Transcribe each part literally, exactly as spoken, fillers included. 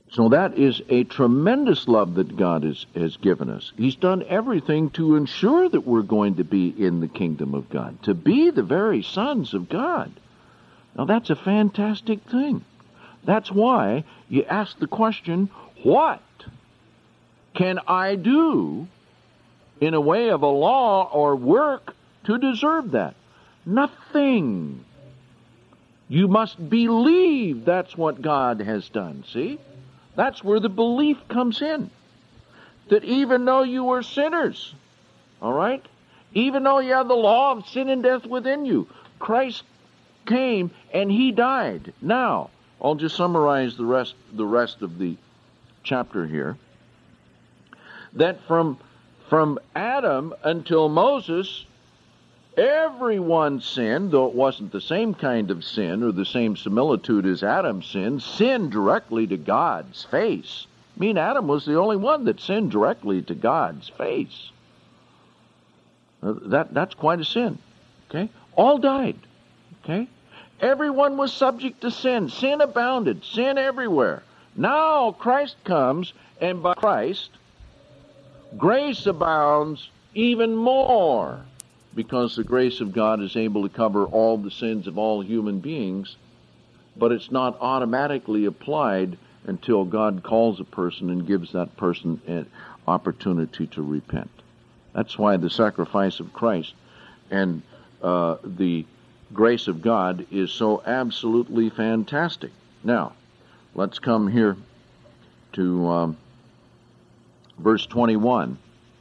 So that is a tremendous love that God is, has given us. He's done everything to ensure that we're going to be in the kingdom of God, to be the very sons of God. Now that's a fantastic thing. That's why you ask the question, what can I do in a way of a law or work to deserve that? Nothing. You must believe that's what God has done, see? That's where the belief comes in. That even though you were sinners, all right? Even though you have the law of sin and death within you, Christ came and He died. Now, I'll just summarize the rest, the rest of the chapter here. That from, from Adam until Moses, everyone sinned, though it wasn't the same kind of sin or the same similitude as Adam's sin, sinned directly to God's face. I mean, Adam was the only one that sinned directly to God's face. Uh, that, that's quite a sin. Okay? All died. Okay? Everyone was subject to sin. Sin abounded. Sin everywhere. Now Christ comes, and by Christ, grace abounds even more, because the grace of God is able to cover all the sins of all human beings, but it's not automatically applied until God calls a person and gives that person an opportunity to repent. That's why the sacrifice of Christ and uh, the grace of God is so absolutely fantastic. Now, let's come here to um, verse twenty-one.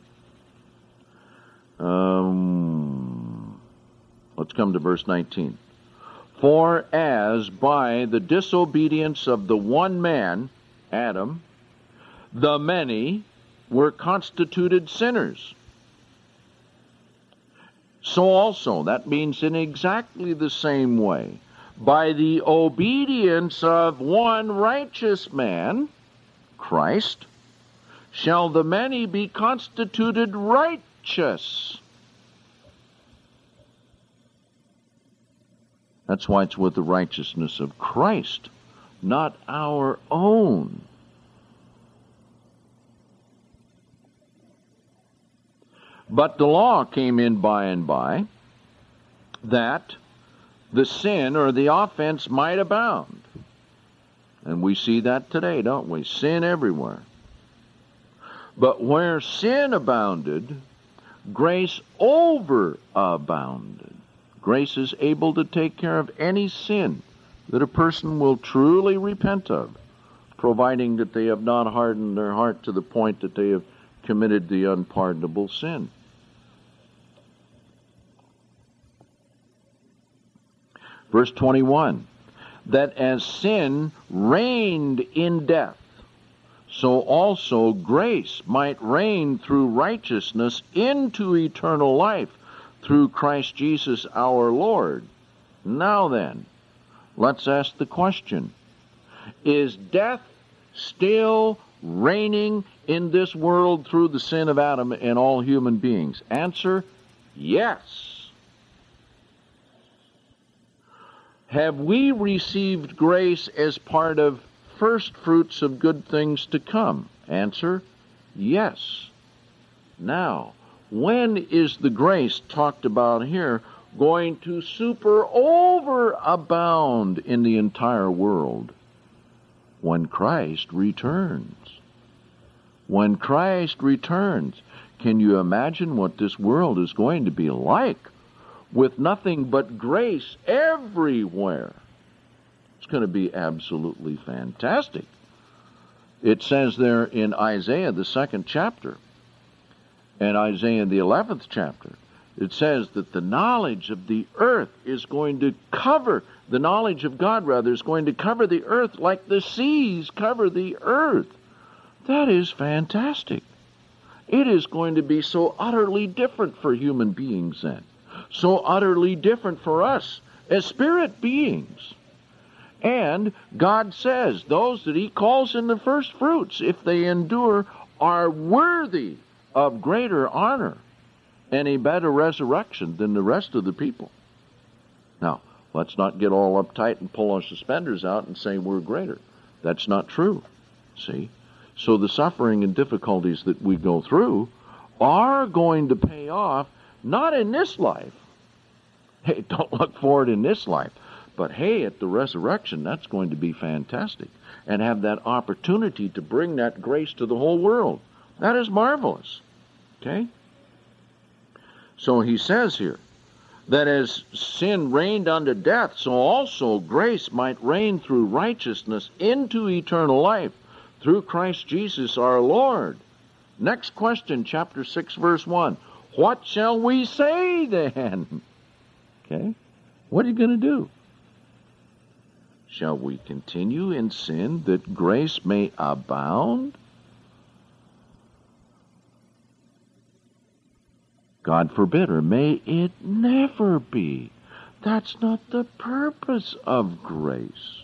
Um, let's come to verse nineteen. For as by the disobedience of the one man, Adam, the many were constituted sinners, so also, that means in exactly the same way, by the obedience of one righteous man, Christ, shall the many be constituted righteous. That's why it's with the righteousness of Christ, not our own. But the law came in by and by, that the sin or the offense might abound. And we see that today, don't we? Sin everywhere. But where sin abounded, grace overabounded. Grace is able to take care of any sin that a person will truly repent of, providing that they have not hardened their heart to the point that they have committed the unpardonable sin. Verse twenty-one, that as sin reigned in death, so also grace might reign through righteousness into eternal life through Christ Jesus our Lord. Now then, let's ask the question, is death still reigning in this world through the sin of Adam and all human beings? Answer, yes. Have we received grace as part of first fruits of good things to come? Answer, yes. Now, when is the grace talked about here going to super overabound in the entire world? When Christ returns. When Christ returns, can you imagine what this world is going to be like with nothing but grace everywhere? It's going to be absolutely fantastic. It says there in Isaiah, the second chapter, and Isaiah, the eleventh chapter, it says that the knowledge of the earth is going to cover, the knowledge of God, rather, is going to cover the earth like the seas cover the earth. That is fantastic. It is going to be so utterly different for human beings then. So utterly different for us as spirit beings. And God says those that He calls in the first fruits, if they endure, are worthy of greater honor and a better resurrection than the rest of the people. Now, let's not get all uptight and pull our suspenders out and say we're greater. That's not true. See? So the suffering and difficulties that we go through are going to pay off, not in this life. Hey, don't look for it in this life. But hey, at the resurrection, that's going to be fantastic. And have that opportunity to bring that grace to the whole world. That is marvelous. Okay? So he says here, that as sin reigned unto death, so also grace might reign through righteousness into eternal life, through Christ Jesus our Lord. Next question, chapter six, verse one. What shall we say then? Okay? What are you going to do? Shall we continue in sin that grace may abound? God forbid, or may it never be. That's not the purpose of grace.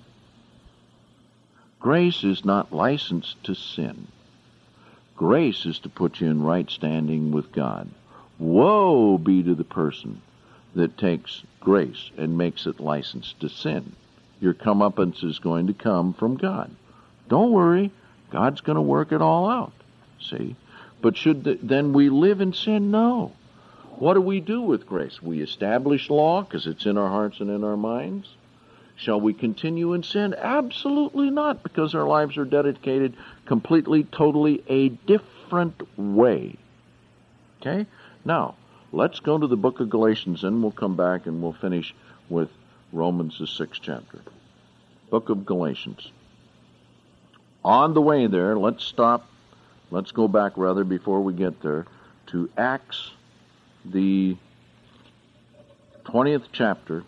Grace is not licensed to sin. Grace is to put you in right standing with God. Woe be to the person that takes grace and makes it licensed to sin. Your comeuppance is going to come from God. Don't worry, God's going to work it all out. See? But should the, then we live in sin? No. What do we do with grace? We establish law because it's in our hearts and in our minds. Shall we continue in sin? Absolutely not, because our lives are dedicated completely, totally a different way. Okay? Now, let's go to the book of Galatians, and we'll come back and we'll finish with Romans, the sixth chapter. Book of Galatians. On the way there, let's stop, let's go back rather before we get there, to Acts, the twentieth chapter,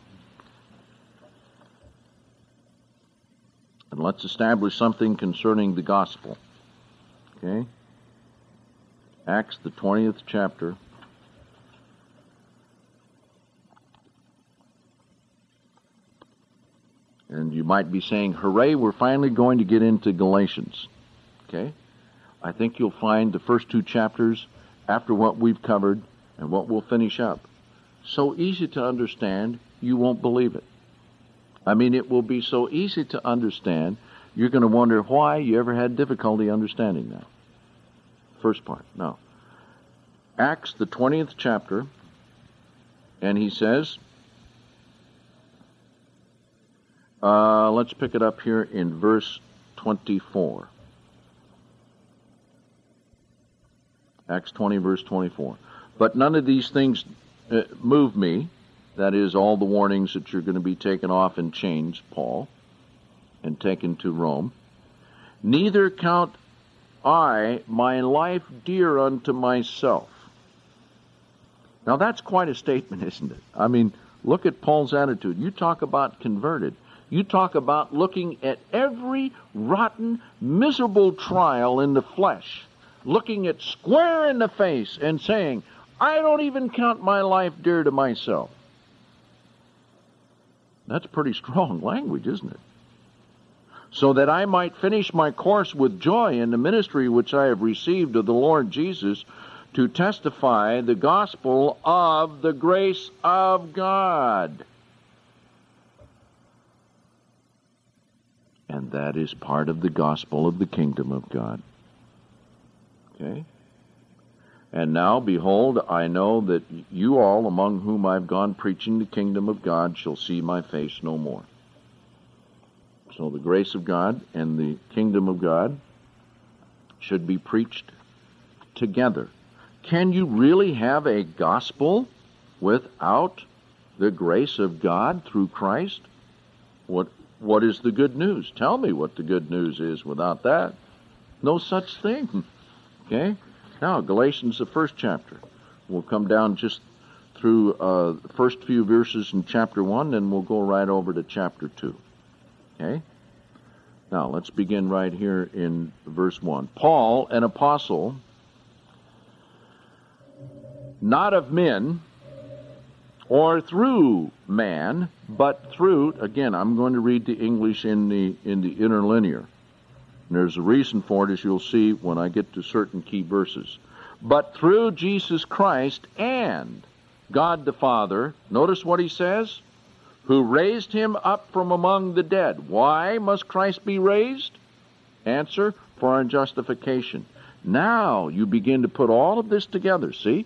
and let's establish something concerning the gospel. Okay? Acts, the twentieth chapter. And you might be saying, hooray, we're finally going to get into Galatians. Okay? I think you'll find the first two chapters, after what we've covered and what we'll finish up, so easy to understand, you won't believe it. I mean, it will be so easy to understand, you're going to wonder why you ever had difficulty understanding that. First part. Now, Acts, the twentieth chapter, and he says, uh, let's pick it up here in verse twenty-four. Acts twenty, verse twenty-four. But none of these things uh, move me. That is, all the warnings that you're going to be taken off in chains, Paul, and taken to Rome. Neither count I my life dear unto myself. Now that's quite a statement, isn't it? I mean, look at Paul's attitude. You talk about converted. You talk about looking at every rotten, miserable trial in the flesh, looking it square in the face and saying, I don't even count my life dear to myself. That's pretty strong language, isn't it? So that I might finish my course with joy in the ministry which I have received of the Lord Jesus, to testify the gospel of the grace of God. And that is part of the gospel of the kingdom of God. Okay? And now, behold, I know that you all, among whom I've gone preaching the kingdom of God, shall see my face no more. So the grace of God and the kingdom of God should be preached together. Can you really have a gospel without the grace of God through Christ? What What is the good news? Tell me what the good news is without that. No such thing. Okay? Now, Galatians, the first chapter. We'll come down just through uh, the first few verses in chapter one, then we'll go right over to chapter two. Okay? Now, let's begin right here in verse one. Paul, an apostle, not of men, or through man, but through, again, I'm going to read the English in the in the interlinear. And there's a reason for it, as you'll see when I get to certain key verses. But through Jesus Christ and God the Father, notice what he says, who raised him up from among the dead. Why must Christ be raised? Answer, for our justification. Now you begin to put all of this together, see?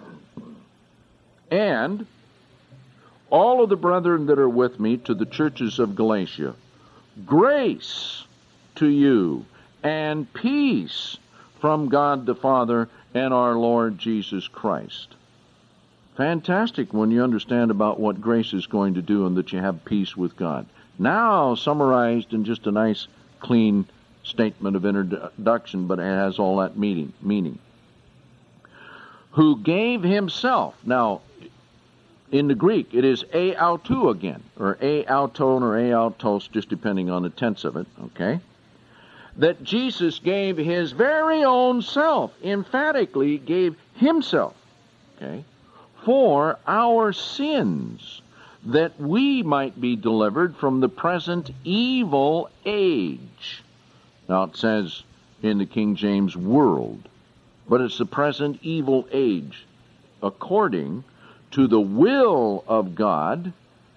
And all of the brethren that are with me to the churches of Galatia, grace to you and peace from God the Father and our Lord Jesus Christ. Fantastic when you understand about what grace is going to do and that you have peace with God. Now summarized in just a nice, clean statement of introduction, but it has all that meaning. meaning. Who gave himself. Now, in the Greek, it is e autou again, or e auton or e autos, just depending on the tense of it, okay? That Jesus gave his very own self, emphatically gave himself, okay, for our sins, that we might be delivered from the present evil age. Now it says in the King James world, but it's the present evil age, according to the will of God,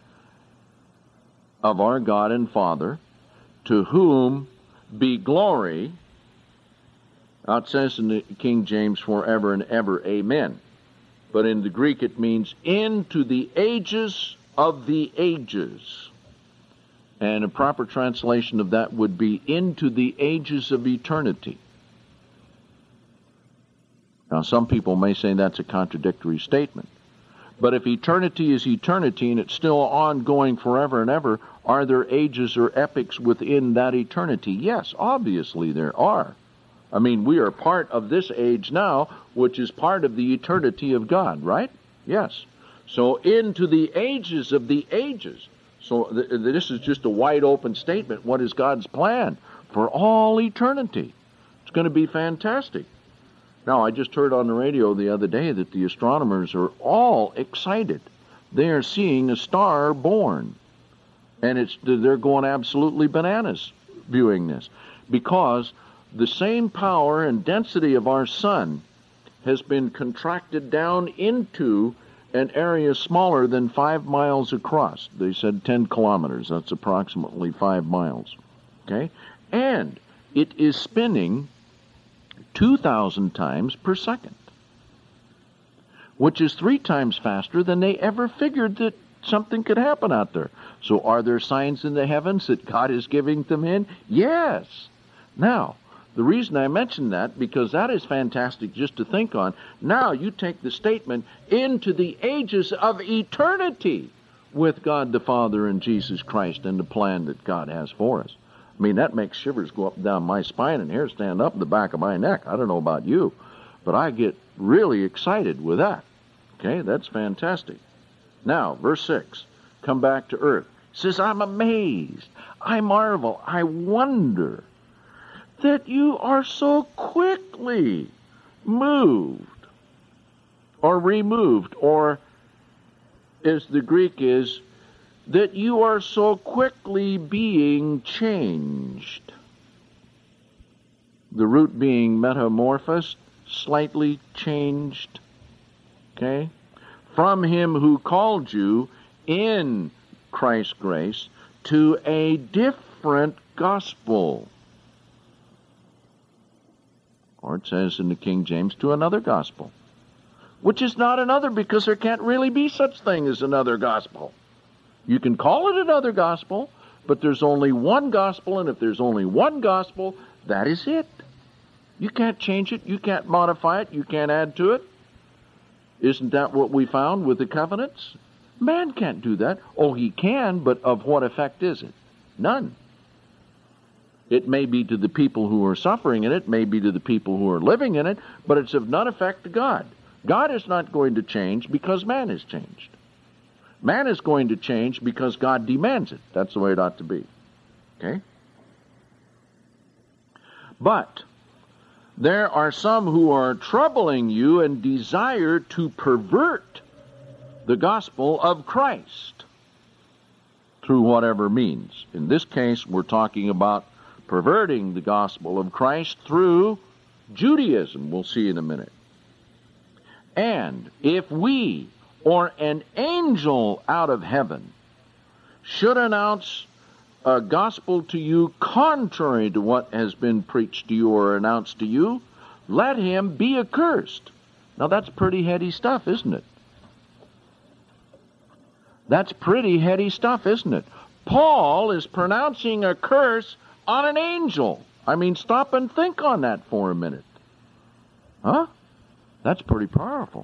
of our God and Father, to whom be glory. Now it says in the King James forever and ever, amen. But in the Greek it means into the ages of the ages. And a proper translation of that would be into the ages of eternity. Now some people may say that's a contradictory statement. But if eternity is eternity and it's still ongoing forever and ever, are there ages or epochs within that eternity? Yes, obviously there are. I mean, we are part of this age now, which is part of the eternity of God, right? Yes. So into the ages of the ages. So th- this is just a wide open statement. What is God's plan for all eternity? It's going to be fantastic. Now, I just heard on the radio the other day that the astronomers are all excited. They are seeing a star born. And it's they're going absolutely bananas viewing this. Because the same power and density of our sun has been contracted down into an area smaller than five miles across. They said ten kilometers. That's approximately five miles. Okay? And it is spinning two thousand times per second, which is three times faster than they ever figured that something could happen out there. So are there signs in the heavens that God is giving them in? Yes. Now, the reason I mention that, because that is fantastic just to think on. Now you take the statement into the ages of eternity with God the Father and Jesus Christ and the plan that God has for us. I mean, that makes shivers go up and down my spine and hair stand up in the back of my neck. I don't know about you, but I get really excited with that. Okay, that's fantastic. Now, verse six, come back to earth. It says, I'm amazed, I marvel, I wonder that you are so quickly moved or removed, or as the Greek is, that you are so quickly being changed. The root being metamorphosed, slightly changed, okay? From him who called you in Christ's grace to a different gospel. Or it says in the King James, to another gospel. Which is not another, because there can't really be such thing as another gospel. You can call it another gospel, but there's only one gospel, and if there's only one gospel, that is it. You can't change it, you can't modify it, you can't add to it. Isn't that what we found with the covenants? Man can't do that. Oh, he can, but of what effect is it? None. It may be to the people who are suffering in it, may be to the people who are living in it, but it's of none effect to God. God is not going to change because man has changed. Man is going to change because God demands it. That's the way it ought to be. Okay? But there are some who are troubling you and desire to pervert the gospel of Christ through whatever means. In this case, we're talking about perverting the gospel of Christ through Judaism. We'll see in a minute. And if we or an angel out of heaven should announce a gospel to you contrary to what has been preached to you or announced to you, let him be accursed. Now that's pretty heady stuff, isn't it? That's pretty heady stuff, isn't it? Paul is pronouncing a curse on an angel. I mean, stop and think on that for a minute. Huh? That's pretty powerful.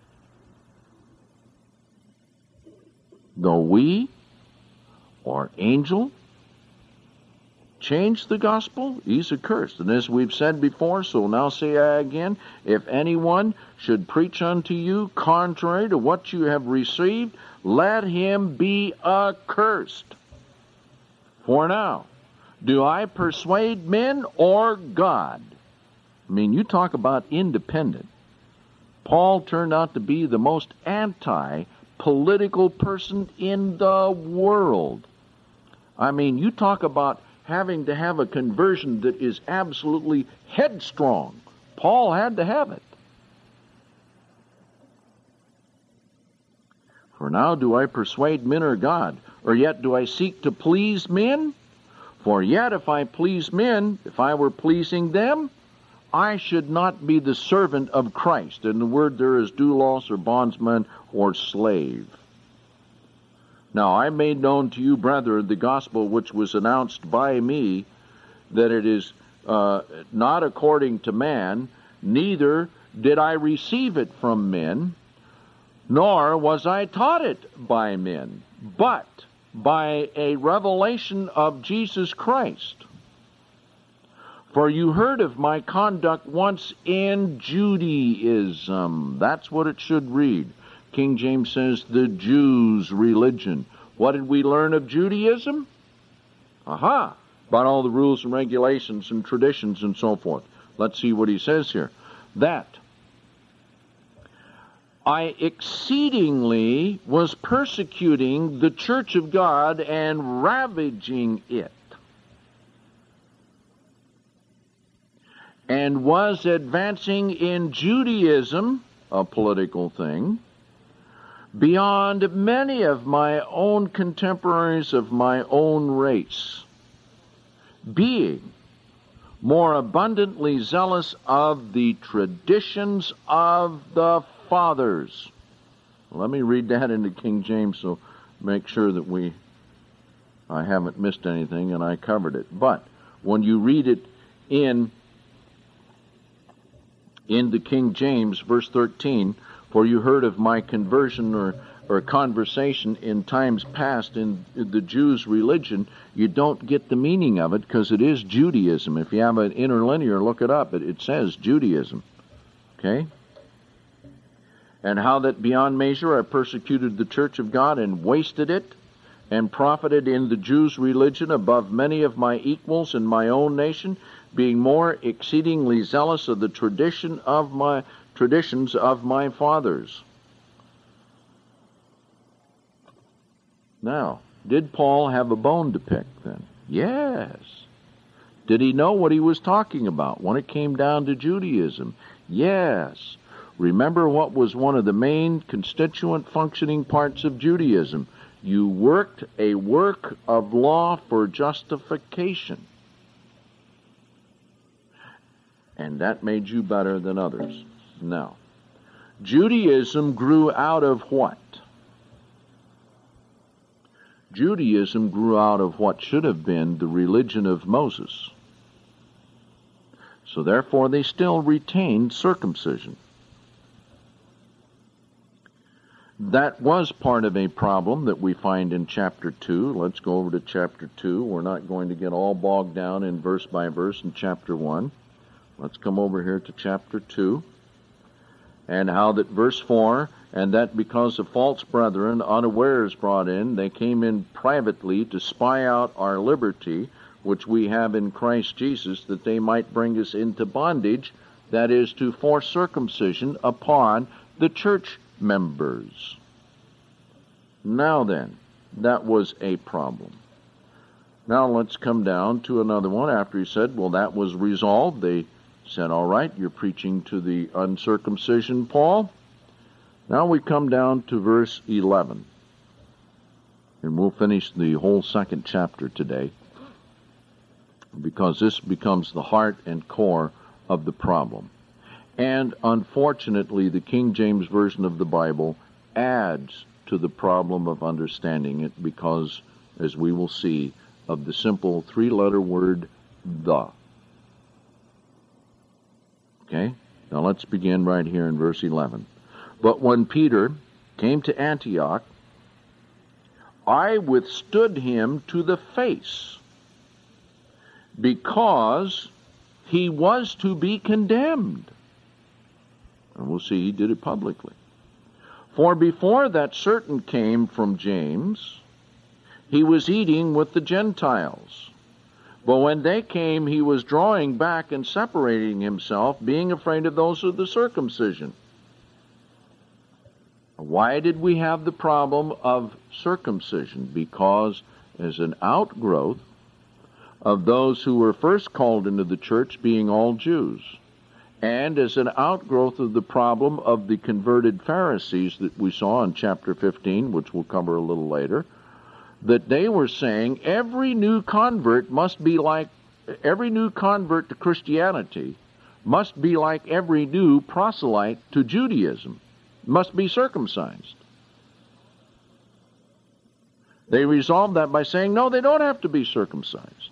Though we or angel change the gospel, he's accursed. And as we've said before, so now say I again, if anyone should preach unto you contrary to what you have received, let him be accursed. For now, do I persuade men or God? I mean, you talk about independent. Paul turned out to be the most anti-political person in the world. I mean, you talk about having to have a conversion that is absolutely headstrong. Paul had to have it. For now do I persuade men or God, or yet do I seek to please men? For yet if I please men, if I were pleasing them, I should not be the servant of Christ. And the word there is doulos, or bondsman, or slave. Now I made known to you, brethren, the gospel which was announced by me, that it is uh, not according to man, neither did I receive it from men, nor was I taught it by men, but by a revelation of Jesus Christ. For you heard of my conduct once in Judaism. That's what it should read. King James says the Jews' religion. What did we learn of Judaism? Aha! About all the rules and regulations and traditions and so forth. Let's see what he says here. That I exceedingly was persecuting the church of God and ravaging it, and was advancing in Judaism, a political thing, beyond many of my own contemporaries of my own race, being more abundantly zealous of the traditions of the fathers. Let me read that into King James, so make sure that we, I haven't missed anything and I covered it. But when you read it in, in the King James, verse thirteen, for you heard of my conversion or, or conversation in times past in the Jews' religion, you don't get the meaning of it because it is Judaism. If you have an interlinear, look it up. It, it says Judaism. Okay? And how that beyond measure I persecuted the church of God and wasted it, and profited in the Jews' religion above many of my equals in my own nation, being more exceedingly zealous of the tradition of my traditions of my fathers. Now, did Paul have a bone to pick then? Yes. Did he know what he was talking about when it came down to Judaism? Yes. Remember what was one of the main constituent functioning parts of Judaism? You worked a work of law for justification. And that made you better than others. Now, Judaism grew out of what? Judaism grew out of what should have been the religion of Moses. So therefore they still retained circumcision. That was part of a problem that we find in chapter two. Let's go over to chapter two. We're not going to get all bogged down in verse by verse in chapter one. Let's come over here to chapter two. And how that verse four, and that because of false brethren unawares brought in, they came in privately to spy out our liberty, which we have in Christ Jesus, that they might bring us into bondage, that is, to force circumcision upon the church members. Now then, that was a problem. Now let's come down to another one. After he said, well, that was resolved, they said, all right, you're preaching to the uncircumcision, Paul. Now we come down to verse eleven. And we'll finish the whole second chapter today, because this becomes the heart and core of the problem. And unfortunately, the King James Version of the Bible adds to the problem of understanding it because, as we will see, of the simple three-letter word, the. Okay? Now let's begin right here in verse eleven. But when Peter came to Antioch, I withstood him to the face, because he was to be condemned. And we'll see he did it publicly. For before that certain came from James, he was eating with the Gentiles. But when they came, he was drawing back and separating himself, being afraid of those of the circumcision. Why did we have the problem of circumcision? Because as an outgrowth of those who were first called into the church being all Jews, and as an outgrowth of the problem of the converted Pharisees that we saw in chapter fifteen, which we'll cover a little later, that they were saying every new convert must be like, every new convert to Christianity must be like every new proselyte to Judaism, must be circumcised. They resolved that by saying, no, they don't have to be circumcised.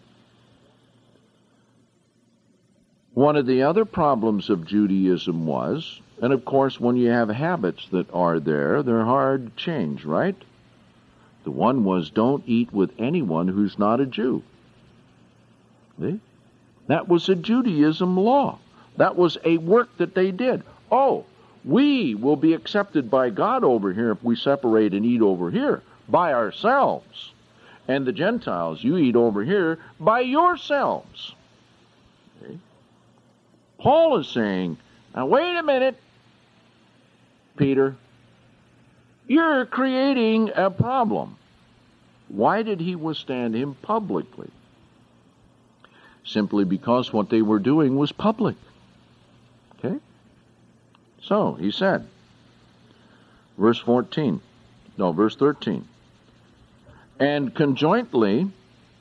One of the other problems of Judaism was, and of course when you have habits that are there, they're hard to change, right? The one was, don't eat with anyone who's not a Jew. See? That was a Judaism law. That was a work that they did. Oh, we will be accepted by God over here if we separate and eat over here by ourselves. And the Gentiles, you eat over here by yourselves. Okay? Paul is saying, now wait a minute, Peter, you're creating a problem. Why did he withstand him publicly? Simply because what they were doing was public. Okay? So, he said, verse fourteen, no, verse thirteen, and conjointly,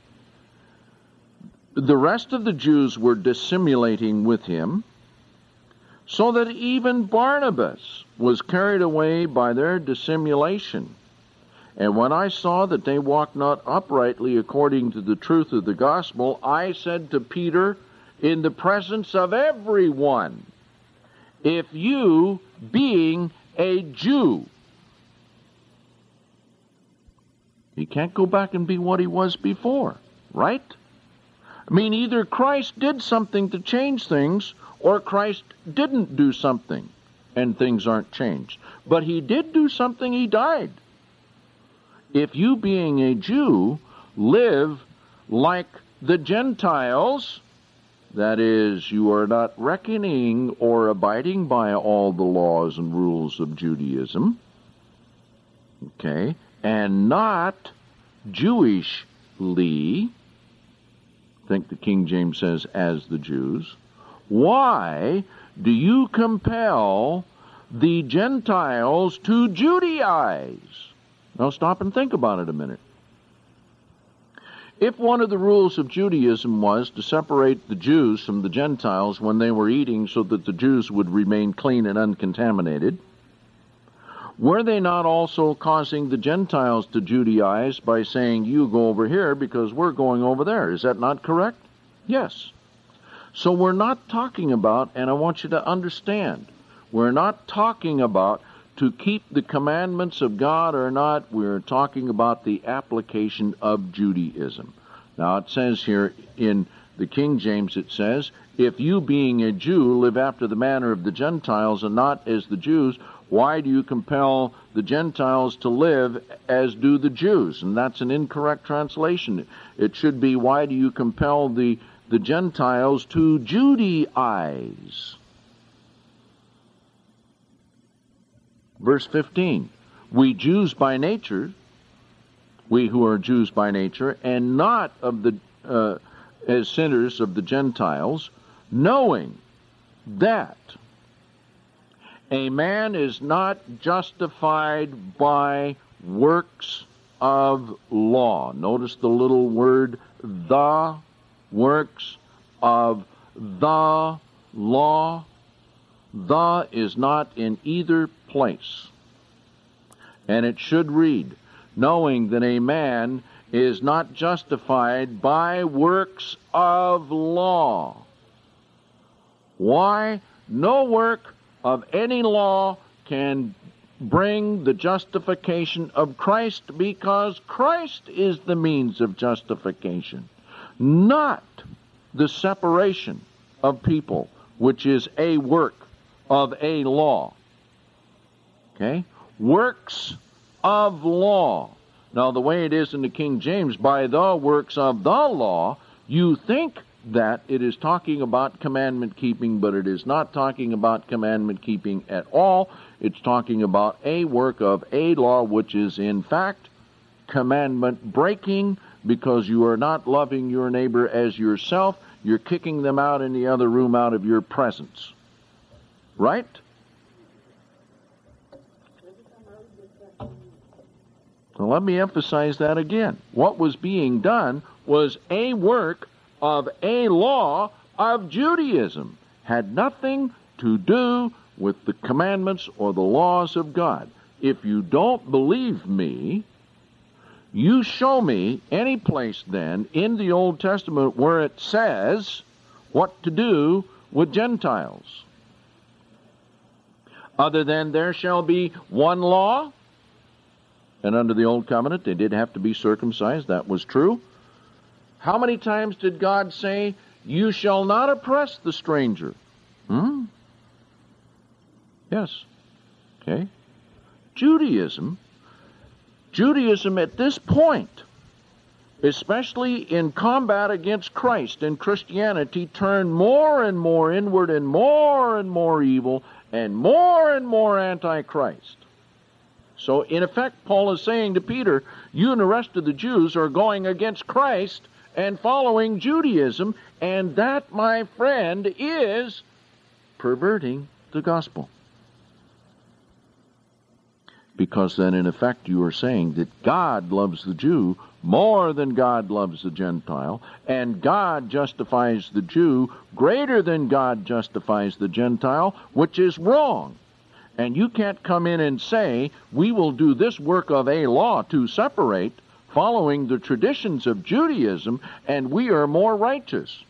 the rest of the Jews were dissimulating with him, so that even Barnabas was carried away by their dissimulation. And when I saw that they walked not uprightly according to the truth of the gospel, I said to Peter, in the presence of everyone, if you, being a Jew, he can't go back and be what he was before, right? I mean, either Christ did something to change things, or Christ didn't do something, and things aren't changed. But he did do something, he died. If you, being a Jew, live like the Gentiles, that is, you are not reckoning or abiding by all the laws and rules of Judaism, okay, and not Jewishly, I think the King James says, as the Jews, why do you compel the Gentiles to Judaize? Now stop and think about it a minute. If one of the rules of Judaism was to separate the Jews from the Gentiles when they were eating so that the Jews would remain clean and uncontaminated, were they not also causing the Gentiles to Judaize by saying, you go over here because we're going over there? Is that not correct? Yes. So we're not talking about, and I want you to understand, we're not talking about to keep the commandments of God or not. We're talking about the application of Judaism. Now it says here in the King James, it says, if you being a Jew live after the manner of the Gentiles and not as the Jews, why do you compel the Gentiles to live as do the Jews? And that's an incorrect translation. It should be, why do you compel the, the Gentiles to Judaize? Verse fifteen, we Jews by nature, we who are Jews by nature, and not of the uh, as sinners of the Gentiles, knowing that a man is not justified by works of law. Notice the little word, the works of the law. The is not in either place. And it should read, knowing that a man is not justified by works of law. Why? No work of any law can bring the justification of Christ, because Christ is the means of justification, not the separation of people, which is a work of a law. Okay? Works of law. Now, the way it is in the King James, by the works of the law, you think that it is talking about commandment keeping, but it is not talking about commandment keeping at all. It's talking about a work of a law, which is in fact commandment breaking, because you are not loving your neighbor as yourself. You're kicking them out in the other room out of your presence. Right? So let me emphasize that again. What was being done was a work of a law of Judaism. Had nothing to do with the commandments or the laws of God. If you don't believe me, you show me any place then in the Old Testament where it says what to do with Gentiles. Other than there shall be one law, and under the Old Covenant they did have to be circumcised, that was true. How many times did God say, you shall not oppress the stranger? Hmm? Yes. Okay. Judaism, Judaism at this point, especially in combat against Christ and Christianity, turned more and more inward and more and more evil and more and more anti-Christ. So, in effect, Paul is saying to Peter, you and the rest of the Jews are going against Christ and following Judaism, and that, my friend, is perverting the gospel. Because then, in effect, you are saying that God loves the Jew more than God loves the Gentile, and God justifies the Jew greater than God justifies the Gentile, which is wrong. And you can't come in and say, we will do this work of a law to separate, following the traditions of Judaism, and we are more righteous.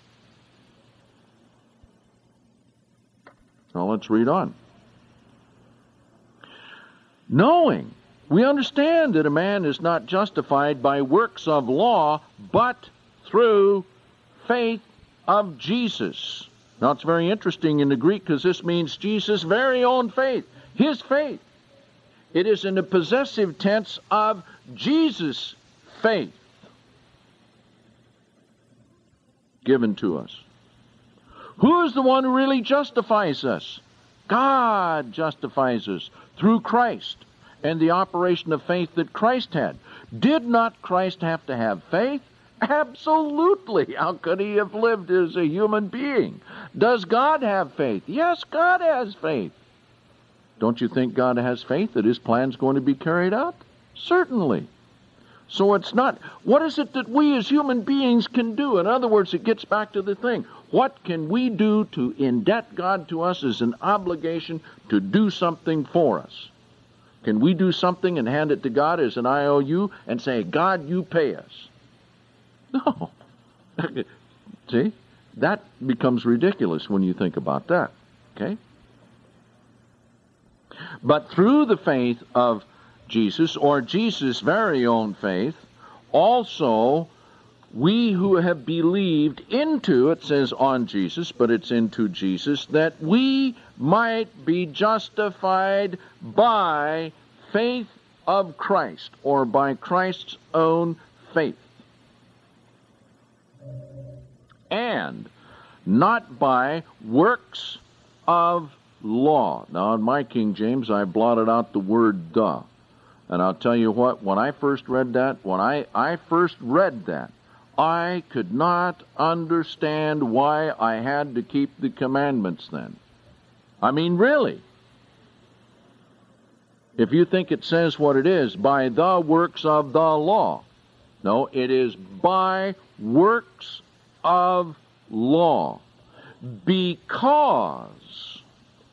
Now let's read on. Knowing, we understand that a man is not justified by works of law, but through faith of Jesus. Now it's very interesting in the Greek, because this means Jesus' very own faith, his faith. It is in the possessive tense of Jesus' faith given to us. Who is the one who really justifies us? God justifies us through Christ and the operation of faith that Christ had. Did not Christ have to have faith? Absolutely. How could he have lived as a human being? Does God have faith? Yes, God has faith. Don't you think God has faith that his plan's going to be carried out? Certainly. So it's not, what is it that we as human beings can do? In other words, it gets back to the thing. What can we do to indebt God to us as an obligation to do something for us? Can we do something and hand it to God as an I O U and say, God, you pay us? No. See? That becomes ridiculous when you think about that. Okay? But through the faith of Jesus, or Jesus' very own faith, also we who have believed into, it says on Jesus, but it's into Jesus, that we might be justified by faith of Christ, or by Christ's own faith, and not by works of law. Now in my King James I blotted out the word the. And I'll tell you what, when I first read that, when I, I first read that, I could not understand why I had to keep the commandments then. I mean, really. If you think it says what it is, by the works of the law. No, it is by works of law. Because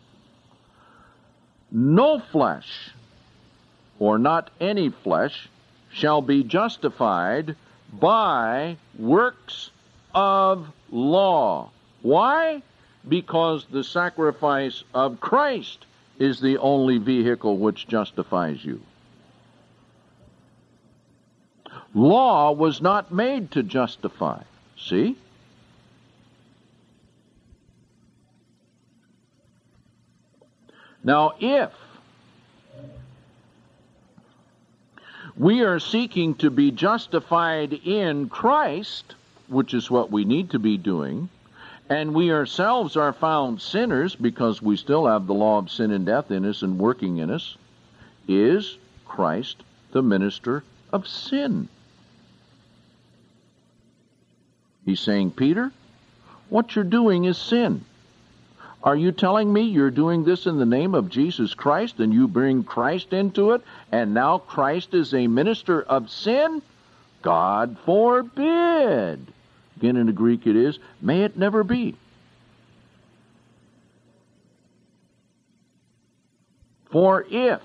no flesh, or not any flesh, shall be justified by works of law. Why? Because the sacrifice of Christ is the only vehicle which justifies you. Law was not made to justify. See? Now, if we are seeking to be justified in Christ, which is what we need to be doing, and we ourselves are found sinners because we still have the law of sin and death in us and working in us, is Christ the minister of sin? He's saying, Peter, what you're doing is sin. Are you telling me you're doing this in the name of Jesus Christ and you bring Christ into it, and now Christ is a minister of sin? God forbid. Again, in the Greek it is, may it never be. For if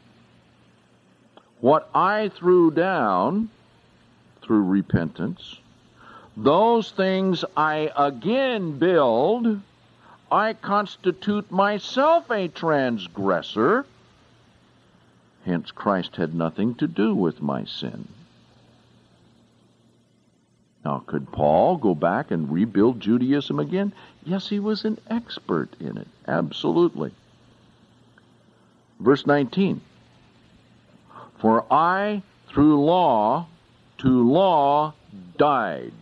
what I threw down through repentance, those things I again build, I constitute myself a transgressor. Hence Christ had nothing to do with my sin. Now, could Paul go back and rebuild Judaism again? Yes, he was an expert in it. Absolutely. Verse nineteen. For I, through law, to law died.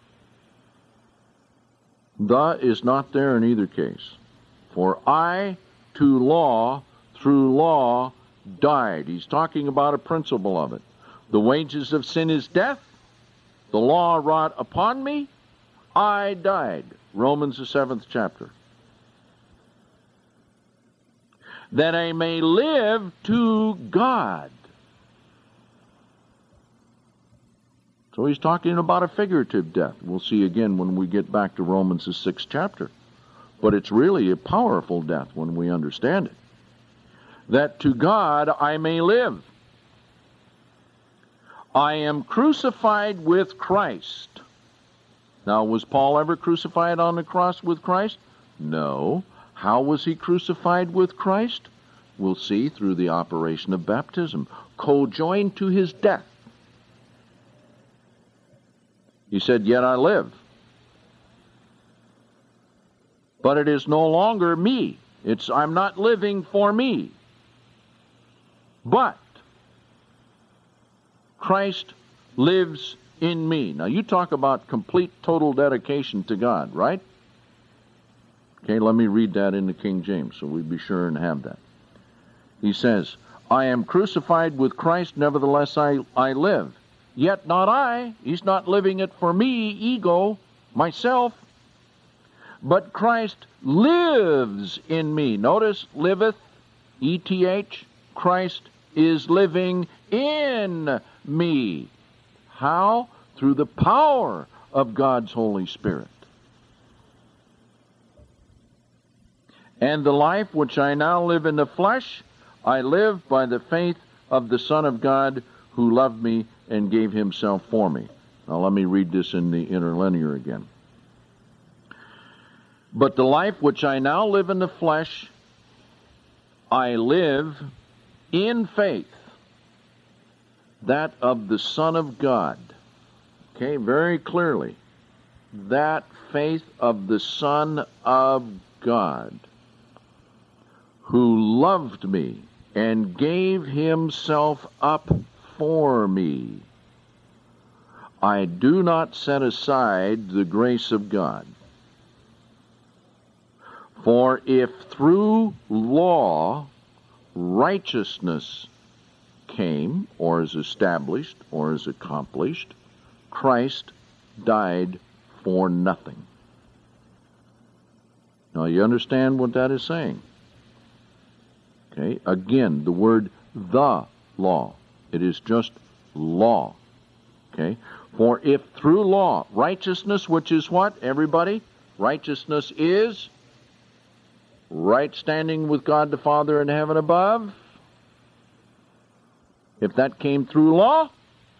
The is not there in either case. For I, to law, through law died. He's talking about a principle of it. The wages of sin is death. The law wrought upon me, I died. Romans the seventh chapter. That I may live to God. So he's talking about a figurative death. We'll see again when we get back to Romans the sixth chapter. But it's really a powerful death when we understand it. That to God I may live. I am crucified with Christ. Now, was Paul ever crucified on the cross with Christ? No. How was he crucified with Christ? We'll see through the operation of baptism, co-joined to his death. He said, yet I live. But it is no longer me. It's I'm not living for me. But Christ lives in me. Now, you talk about complete, total dedication to God, right? Okay, let me read that in the King James so we be sure and have that. He says, I am crucified with Christ, nevertheless I, I live. Yet not I. He's not living it for me, ego, myself. But Christ lives in me. Notice, liveth, E T H. Christ is living in me. How? Through the power of God's Holy Spirit. And the life which I now live in the flesh, I live by the faith of the Son of God who loved me and gave himself for me. Now let me read this in the interlinear again. But the life which I now live in the flesh, I live in faith, that of the Son of God. Okay, very clearly. That faith of the Son of God, who loved me and gave himself up for me. I do not set aside the grace of God. For if through law righteousness came, or is established, or is accomplished, Christ died for nothing. Now you understand what that is saying. Okay, again, the word the law. It is just law. Okay? For if through law, righteousness, which is what, everybody? Righteousness is right standing with God the Father in heaven above. If that came through law,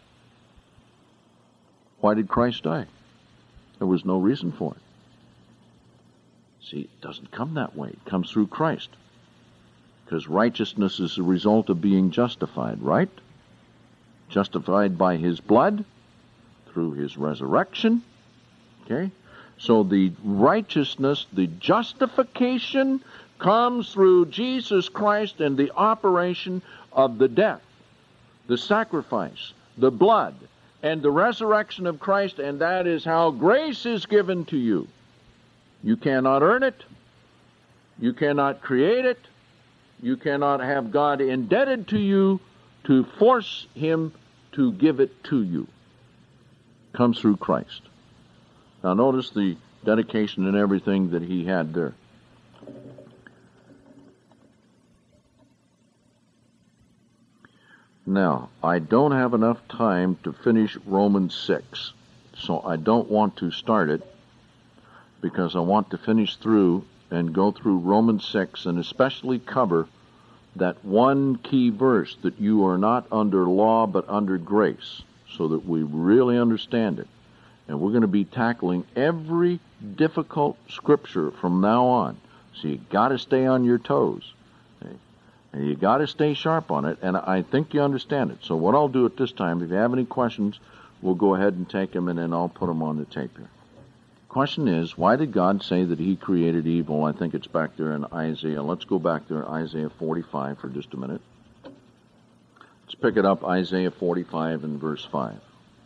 why did Christ die? There was no reason for it. See, it doesn't come that way. It comes through Christ. Because righteousness is the result of being justified, right? Justified by His blood, through His resurrection. Okay? So the righteousness, the justification, comes through Jesus Christ and the operation of the death, the sacrifice, the blood, and the resurrection of Christ, and that is how grace is given to you. You cannot earn it. You cannot create it. You cannot have God indebted to you to force Him to give it to you. It comes through Christ. Now notice the dedication and everything that he had there. Now, I don't have enough time to finish Romans six, so I don't want to start it, because I want to finish through and go through Romans six and especially cover that one key verse, that you are not under law but under grace, so that we really understand it. And we're going to be tackling every difficult scripture from now on. So you got to stay on your toes. Okay? And you got to stay sharp on it, and I think you understand it. So what I'll do at this time, if you have any questions, we'll go ahead and take them, and then I'll put them on the tape here. Question is, why did God say that He created evil? I think it's back there in Isaiah. Let's go back there, Isaiah forty-five, for just a minute. Let's pick it up, Isaiah forty-five and verse five.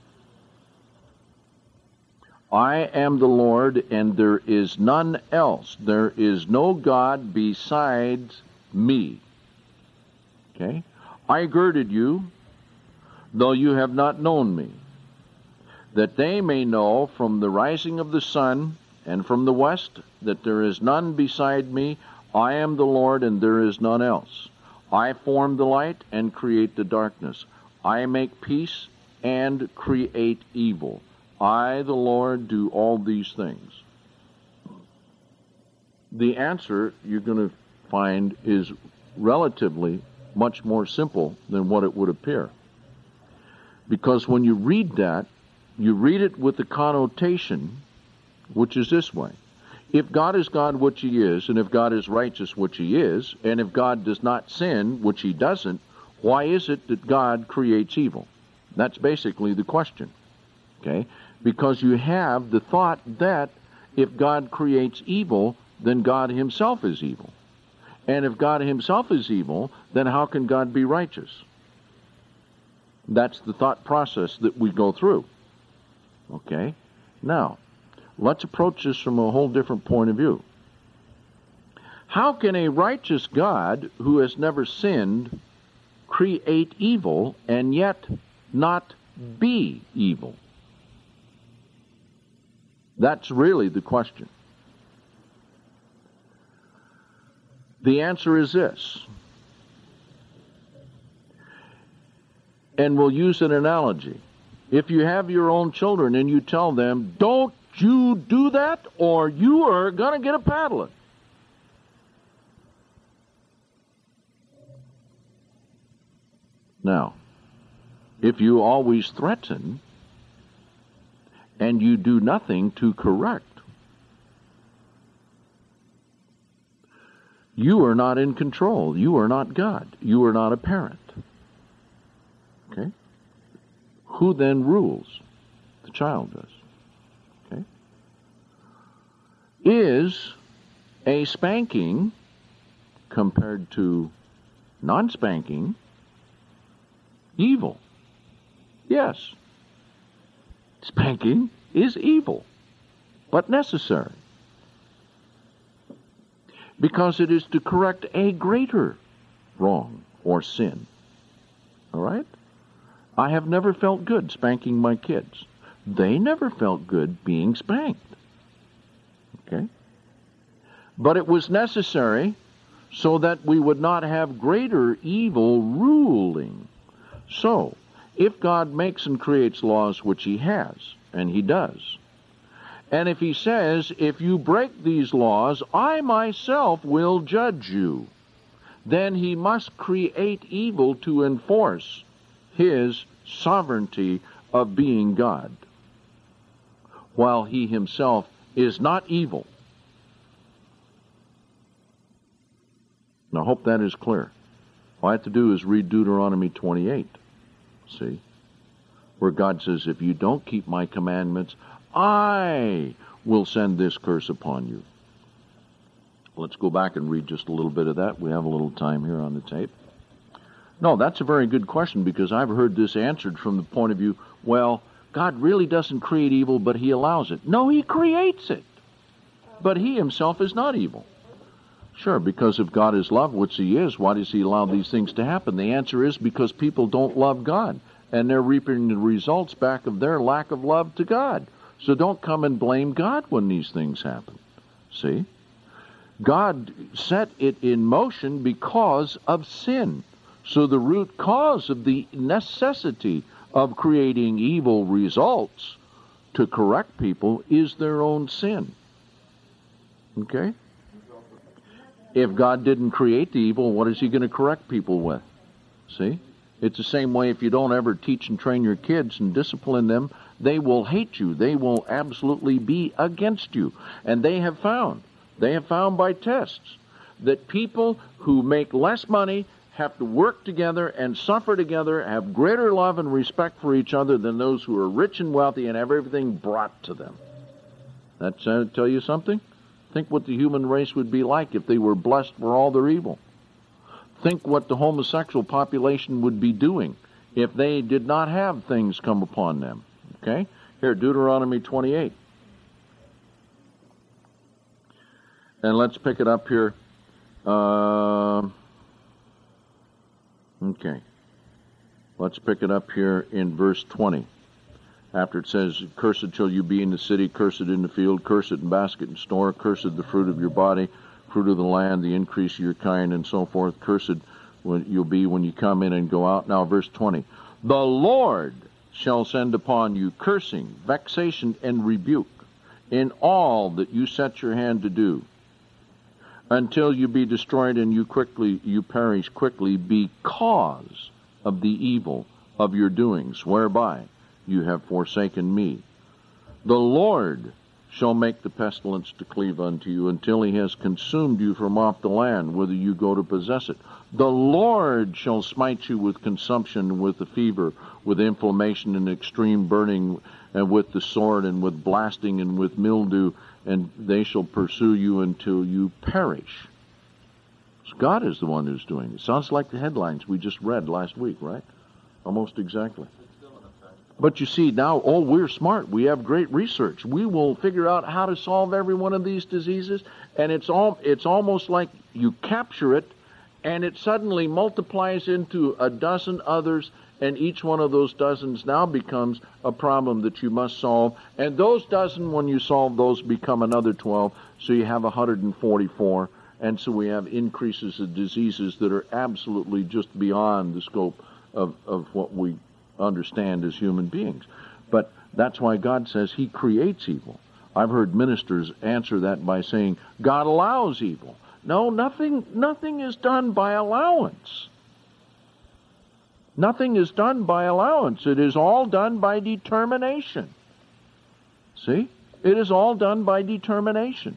I am the Lord, and there is none else. There is no God besides me. Okay? I girded you, though you have not known me, that they may know from the rising of the sun and from the west that there is none beside me. I am the Lord, and there is none else. I form the light and create the darkness. I make peace and create evil. I, the Lord, do all these things. The answer you're going to find is relatively much more simple than what it would appear. Because when you read that, you read it with the connotation, which is this way. If God is God, which He is, and if God is righteous, which He is, and if God does not sin, which He doesn't, why is it that God creates evil? That's basically the question. Okay? Because you have the thought that if God creates evil, then God Himself is evil. And if God Himself is evil, then how can God be righteous? That's the thought process that we go through. Okay? Now, let's approach this from a whole different point of view. How can a righteous God who has never sinned create evil and yet not be evil? That's really the question. The answer is this. And we'll use an analogy. If you have your own children and you tell them, don't you do that or you are going to get a paddling. Now, if you always threaten and you do nothing to correct, you are not in control. You are not God. You are not a parent. Okay? Who then rules? The child does. Okay? Is a spanking compared to non-spanking evil? Yes. Spanking is evil, but necessary. Because it is to correct a greater wrong or sin. All right? I have never felt good spanking my kids. They never felt good being spanked. Okay? But it was necessary so that we would not have greater evil ruling. So, if God makes and creates laws, which he has, and he does, and if he says, if you break these laws, I myself will judge you, then he must create evil to enforce his sovereignty of being God, while he himself is not evil. Now, I hope that is clear. All I have to do is read Deuteronomy twenty-eight, see, where God says, if you don't keep my commandments, I will send this curse upon you. Let's go back and read just a little bit of that. We have a little time here on the tape. No, that's a very good question, because I've heard this answered from the point of view, well, God really doesn't create evil, but he allows it. No, he creates it. But he himself is not evil. Sure, because if God is love, which he is, why does he allow these things to happen? The answer is because people don't love God, and they're reaping the results back of their lack of love to God. So don't come and blame God when these things happen. See? God set it in motion because of sin. So the root cause of the necessity of creating evil results to correct people is their own sin. Okay? If God didn't create the evil, what is he going to correct people with? See? It's the same way if you don't ever teach and train your kids and discipline them, they will hate you. They will absolutely be against you. And they have found, they have found by tests, that people who make less money have to work together and suffer together, have greater love and respect for each other than those who are rich and wealthy and have everything brought to them. That uh, tell you something? Think what the human race would be like if they were blessed for all their evil. Think what the homosexual population would be doing if they did not have things come upon them. Okay? Here, Deuteronomy twenty-eight. And let's pick it up here. Uh, okay. Let's pick it up here in verse twenty. After it says, cursed shall you be in the city, cursed in the field, cursed in basket and store, cursed the fruit of your body, fruit of the land, the increase of your kind, and so forth. Cursed when you'll be when you come in and go out. Now, verse twenty. The Lord shall send upon you cursing, vexation, and rebuke in all that you set your hand to do, until you be destroyed and you quickly you perish quickly because of the evil of your doings, whereby you have forsaken me. The Lord shall make the pestilence to cleave unto you until he has consumed you from off the land, whither you go to possess it. The Lord shall smite you with consumption, with the fever, with inflammation and extreme burning, and with the sword, and with blasting, and with mildew, and they shall pursue you until you perish. So God is the one who's doing it. Sounds like the headlines we just read last week, right? Almost exactly. But you see, now, oh, we're smart. We have great research. We will figure out how to solve every one of these diseases, and it's all, it's almost like you capture it, and it suddenly multiplies into a dozen others, and each one of those dozens now becomes a problem that you must solve. And those dozen, when you solve those, become another twelve, so you have one hundred forty-four, and so we have increases of diseases that are absolutely just beyond the scope of, of what we understand as human beings. But that's why God says he creates evil. I've heard ministers answer that by saying God allows evil. No, nothing nothing is done by allowance. Nothing is done by allowance. It is all done by determination. See? It is all done by determination.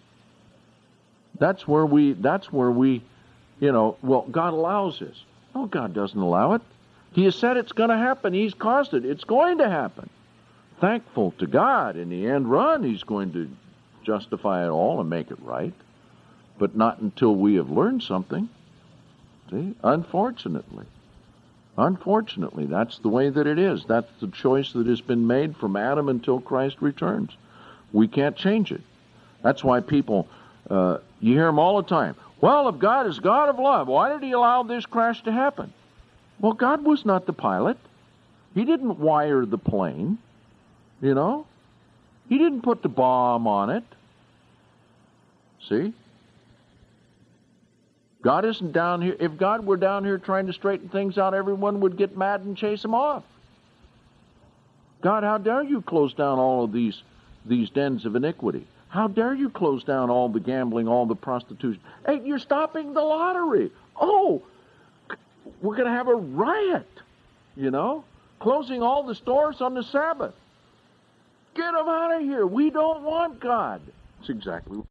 That's where we that's where we, you know, well, God allows this. No, God doesn't allow it. He has said it's going to happen. He's caused it. It's going to happen. Thankful to God, in the end run, he's going to justify it all and make it right. But not until we have learned something. See? Unfortunately. Unfortunately, that's the way that it is. That's the choice that has been made from Adam until Christ returns. We can't change it. That's why people, uh, you hear them all the time. Well, if God is God of love, why did he allow this crash to happen? Well, God was not the pilot. He didn't wire the plane, you know. He didn't put the bomb on it. See? God isn't down here. If God were down here trying to straighten things out, everyone would get mad and chase him off. God, how dare you close down all of these, these dens of iniquity? How dare you close down all the gambling, all the prostitution? Hey, you're stopping the lottery. Oh, we're going to have a riot, you know? Closing all the stores on the Sabbath. Get them out of here. We don't want God. It's exactly